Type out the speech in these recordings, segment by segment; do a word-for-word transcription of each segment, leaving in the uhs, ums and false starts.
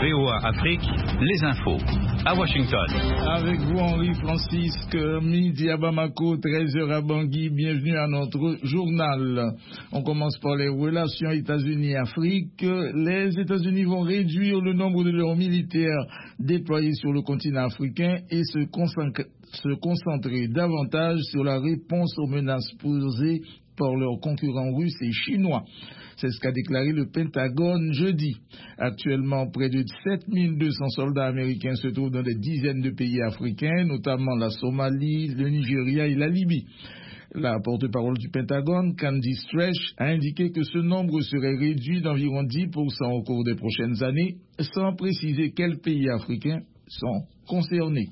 V O A Afrique, les infos. À Washington. Avec vous, Henri Francisque, midi à Bamako, treize heures à Bangui. Bienvenue à notre journal. On commence par les relations États-Unis-Afrique. Les États-Unis vont réduire le nombre de leurs militaires déployés sur le continent africain et se concentrer, se concentrer davantage sur la réponse aux menaces posées par leurs concurrents russes et chinois. C'est ce qu'a déclaré le Pentagone jeudi. Actuellement, près de sept mille deux cents soldats américains se trouvent dans des dizaines de pays africains, notamment la Somalie, le Nigeria et la Libye. La porte-parole du Pentagone, Candice Stresh, a indiqué que ce nombre serait réduit d'environ dix pour cent au cours des prochaines années, sans préciser quels pays africains sont concernés.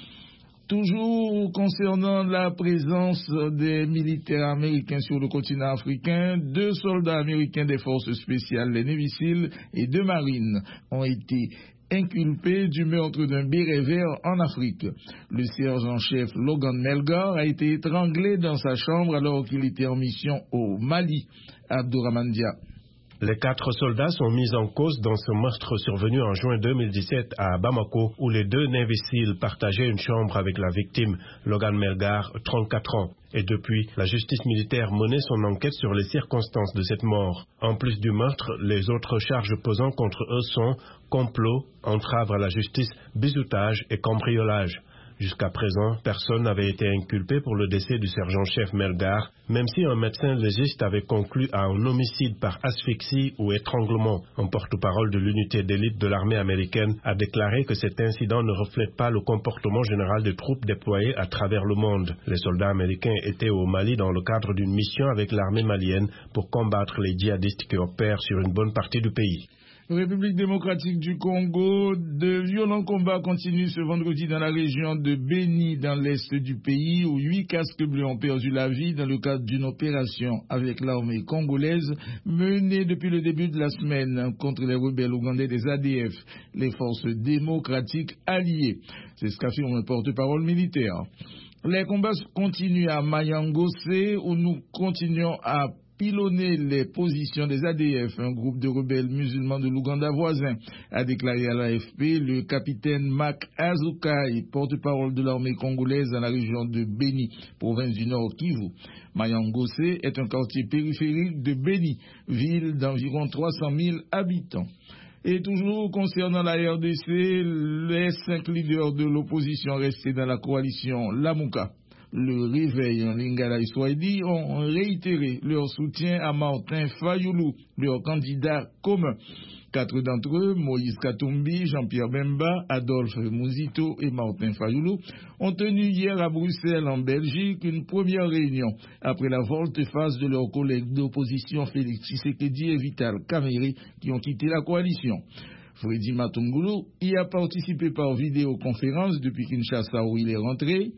Toujours concernant la présence des militaires américains sur le continent africain, deux soldats américains des forces spéciales, les Navy Seals, et deux marines ont été inculpés du meurtre d'un béret vert en Afrique. Le sergent-chef Logan Melgar a été étranglé dans sa chambre alors qu'il était en mission au Mali. Abdourahmane Dia. Les quatre soldats sont mis en cause dans ce meurtre survenu en juin deux mille dix-sept à Bamako, où les deux Navy Seals partageaient une chambre avec la victime, Logan Melgar, trente-quatre ans. Et depuis, la justice militaire menait son enquête sur les circonstances de cette mort. En plus du meurtre, les autres charges pesant contre eux sont complot, entrave à la justice, bizutage et cambriolage. Jusqu'à présent, personne n'avait été inculpé pour le décès du sergent-chef Melgar, même si un médecin légiste avait conclu à un homicide par asphyxie ou étranglement. Un porte-parole de l'unité d'élite de l'armée américaine a déclaré que cet incident ne reflète pas le comportement général des troupes déployées à travers le monde. Les soldats américains étaient au Mali dans le cadre d'une mission avec l'armée malienne pour combattre les djihadistes qui opèrent sur une bonne partie du pays. République démocratique du Congo, de violents combats continuent ce vendredi dans la région de Beni, dans l'est du pays, où huit casques bleus ont perdu la vie dans le cadre d'une opération avec l'armée congolaise menée depuis le début de la semaine contre les rebelles ougandais des A D F, les forces démocratiques alliées. C'est ce qu'affirme un porte-parole militaire. Les combats continuent à Mayangose, où nous continuons à pilonner les positions des A D F, un groupe de rebelles musulmans de l'Ouganda voisin, a déclaré à l'A F P le capitaine Mac Azukai, porte-parole de l'armée congolaise dans la région de Beni, province du Nord Kivu. Mayangose est un quartier périphérique de Beni, ville d'environ trois cent mille habitants. Et toujours concernant la R D C, les cinq leaders de l'opposition restés dans la coalition Lamouka, le Réveil en Lingala et Swahili, ont réitéré leur soutien à Martin Fayoulou, leur candidat commun. Quatre d'entre eux, Moïse Katumbi, Jean-Pierre Bemba, Adolphe Mouzito et Martin Fayoulou, ont tenu hier à Bruxelles, en Belgique, une première réunion après la volte-face de leurs collègues d'opposition Félix Tshisekedi et Vital Kamerhe qui ont quitté la coalition. Freddy Matungulu y a participé par vidéoconférence depuis Kinshasa où il est rentré.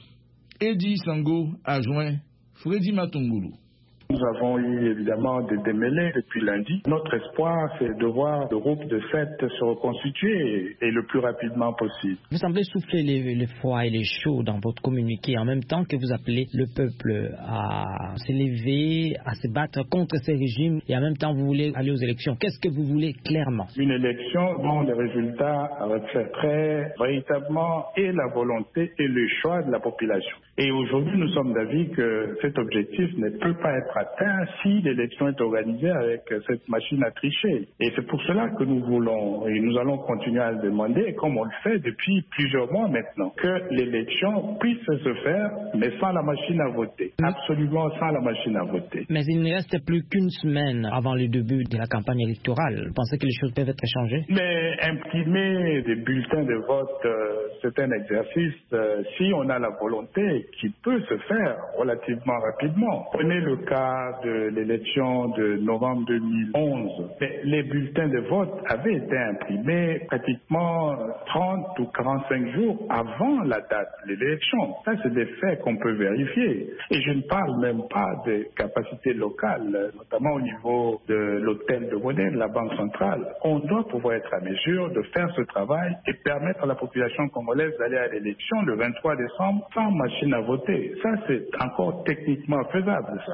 Eddie Sango a joint Freddy Matungulu. Nous avons eu évidemment des démêlés depuis lundi. Notre espoir, c'est de voir le groupe de sept se reconstituer et le plus rapidement possible. Vous semblez souffler les, les froid et les chaud dans votre communiqué en même temps que vous appelez le peuple à s'élever, à se battre contre ces régimes et en même temps vous voulez aller aux élections. Qu'est-ce que vous voulez clairement? Une élection dont les résultats reflèteraient véritablement et la volonté et le choix de la population. Et aujourd'hui, nous sommes d'avis que cet objectif ne peut pas être atteint si l'élection est organisée avec cette machine à tricher. Et c'est pour cela que nous voulons, et nous allons continuer à le demander, comme on le fait depuis plusieurs mois maintenant, que l'élection puisse se faire, mais sans la machine à voter. Absolument sans la machine à voter. Mais il ne reste plus qu'une semaine avant le début de la campagne électorale. Vous pensez que les choses peuvent être changées? Mais imprimer des bulletins de vote, euh, c'est un exercice, euh, si on a la volonté, qui peut se faire relativement rapidement. Prenez le cas de l'élection de novembre deux mille onze. Les bulletins de vote avaient été imprimés pratiquement trente ou quarante-cinq jours avant la date de l'élection. Ça, c'est des faits qu'on peut vérifier. Et je ne parle même pas des capacités locales, notamment au niveau de l'hôtel de Modène, la Banque centrale. On doit pouvoir être à mesure de faire ce travail et permettre à la population congolaise d'aller à l'élection le vingt-trois décembre sans machine à voter. Ça, c'est encore techniquement faisable, ça. Êtes-vous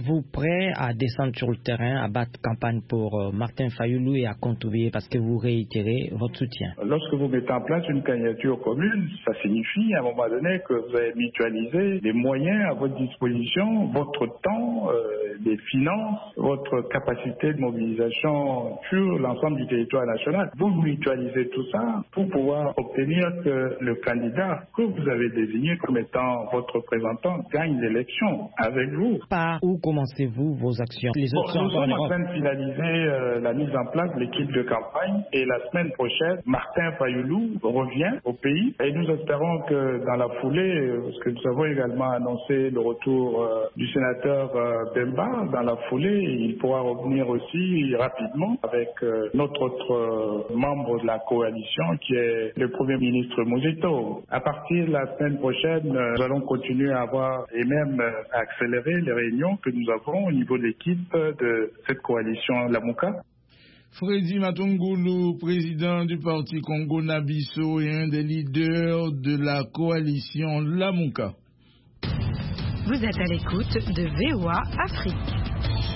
êtes-vous prêt à descendre sur le terrain, à battre campagne pour euh, Martin Fayulu et à Contourier parce que vous réitérez votre soutien? Lorsque vous mettez en place une candidature commune, ça signifie à un moment donné que vous avez mutualisé les moyens à votre disposition, votre temps, euh, les finances, votre capacité de mobilisation sur l'ensemble du territoire national. Vous mutualisez tout ça pour pouvoir obtenir que le candidat que vous avez désigné comme étant votre représentant gagne l'élection avec vous. Par où commencez-vous vos actions? Les autres bon, nous sont sommes en en train de finaliser euh, la mise en place de l'équipe de campagne et la semaine prochaine, Martin Fayulu revient au pays et nous espérons que dans la foulée, parce que nous avons également annoncé le retour euh, du sénateur euh, Bemba, dans la foulée, il pourra revenir aussi rapidement avec euh, notre autre euh, membre de la coalition qui est le Premier ministre Mojito. À partir de la semaine prochaine, euh, nous allons continuer à avoir et même euh, à accélérer les réunions que nous avons au niveau de l'équipe de cette coalition Lamuka. Freddy Matungulu, président du parti Congo Nabiso et un des leaders de la coalition Lamuka. Vous êtes à l'écoute de V O A Afrique.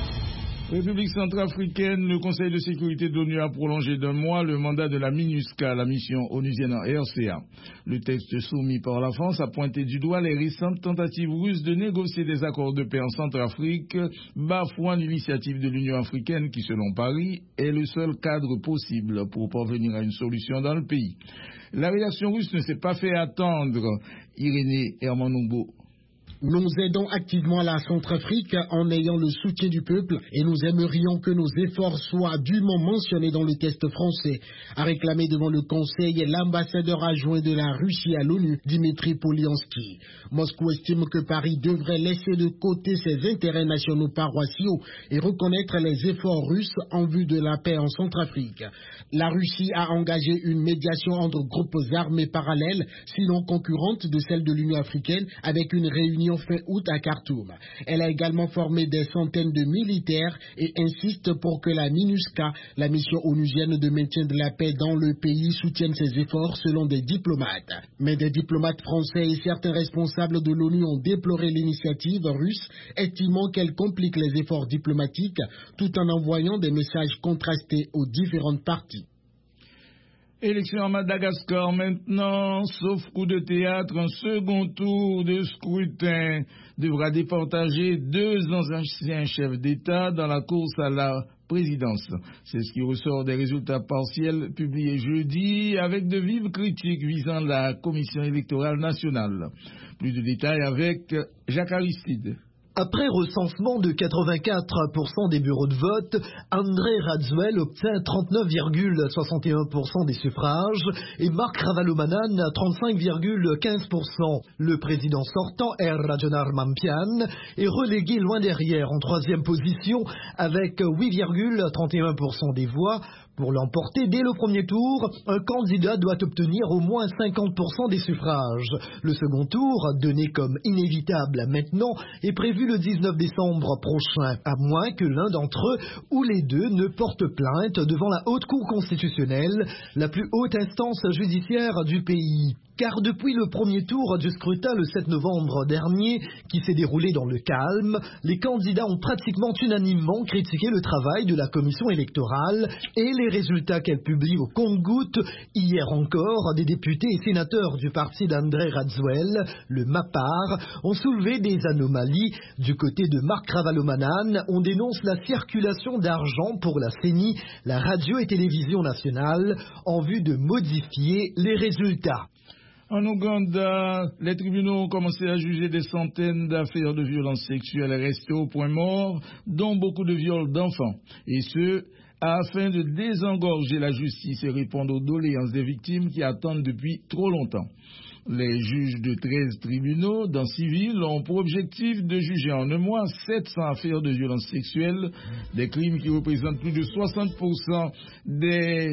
République centrafricaine, le Conseil de sécurité de l'ONU a prolongé d'un mois le mandat de la MINUSCA, la mission onusienne en R C A. Le texte soumis par la France a pointé du doigt les récentes tentatives russes de négocier des accords de paix en Centrafrique, bafouant l'initiative de l'Union africaine qui, selon Paris, est le seul cadre possible pour parvenir à une solution dans le pays. La réaction russe ne s'est pas fait attendre. Irénée Hermanoubo. Nous aidons activement la Centrafrique en ayant le soutien du peuple et nous aimerions que nos efforts soient dûment mentionnés dans le texte français, a réclamé devant le Conseil l'ambassadeur adjoint de la Russie à l'ONU, Dimitri Polyansky. Moscou estime que Paris devrait laisser de côté ses intérêts nationaux paroissiaux et reconnaître les efforts russes en vue de la paix en Centrafrique. La Russie a engagé une médiation entre groupes armés parallèles, sinon concurrentes de celle de l'Union africaine, avec une réunion fin août à Khartoum. Elle a également formé des centaines de militaires et insiste pour que la MINUSCA, la mission onusienne de maintien de la paix dans le pays, soutienne ses efforts selon des diplomates. Mais des diplomates français et certains responsables de l'ONU ont déploré l'initiative russe, estimant qu'elle complique les efforts diplomatiques tout en envoyant des messages contrastés aux différentes parties. Élection à Madagascar maintenant, sauf coup de théâtre, un second tour de scrutin devra départager deux anciens chefs d'État dans la course à la présidence. C'est ce qui ressort des résultats partiels publiés jeudi avec de vives critiques visant la commission électorale nationale. Plus de détails avec Jacques Aristide. Après recensement de quatre-vingt-quatre pour cent des bureaux de vote, André Radziwiłł obtient trente-neuf virgule soixante et un pour cent des suffrages et Marc Ravalomanana trente-cinq virgule quinze pour cent. Le président sortant, R. Rajaonarimampianina, est relégué loin derrière en troisième position avec huit virgule trente et un pour cent des voix. Pour l'emporter dès le premier tour, un candidat doit obtenir au moins cinquante pour cent des suffrages. Le second tour, donné comme inévitable maintenant, est prévu le dix-neuf décembre prochain, à moins que l'un d'entre eux ou les deux ne porte plainte devant la Haute Cour constitutionnelle, la plus haute instance judiciaire du pays. Car depuis le premier tour du scrutin le sept novembre dernier, qui s'est déroulé dans le calme, les candidats ont pratiquement unanimement critiqué le travail de la commission électorale et les résultats qu'elle publie au compte-gouttes. Hier encore, des députés et sénateurs du parti d'André Radziwiłł, le MAPAR, ont soulevé des anomalies. Du côté de Marc Ravalomanana, on dénonce la circulation d'argent pour la C E N I, la radio et télévision nationale, en vue de modifier les résultats. En Ouganda, les tribunaux ont commencé à juger des centaines d'affaires de violences sexuelles restées au point mort, dont beaucoup de viols d'enfants. Et ce, afin de désengorger la justice et répondre aux doléances des victimes qui attendent depuis trop longtemps. Les juges de treize tribunaux dans civil ont pour objectif de juger en un mois sept cents affaires de violences sexuelles, des crimes qui représentent plus de soixante pour cent des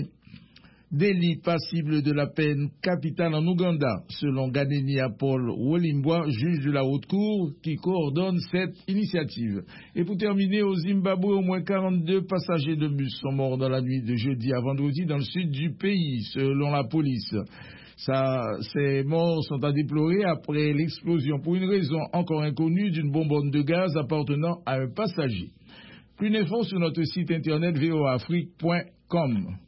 délits passibles de la peine capitale en Ouganda, selon Ganeni Paul Wolimbwa, juge de la Haute Cour, qui coordonne cette initiative. Et pour terminer, au Zimbabwe, au moins quarante-deux passagers de bus sont morts dans la nuit de jeudi à vendredi dans le sud du pays, selon la police. Ça, ces morts sont à déplorer après l'explosion pour une raison encore inconnue d'une bonbonne de gaz appartenant à un passager. Plus d'infos sur notre site internet v o afrique point com.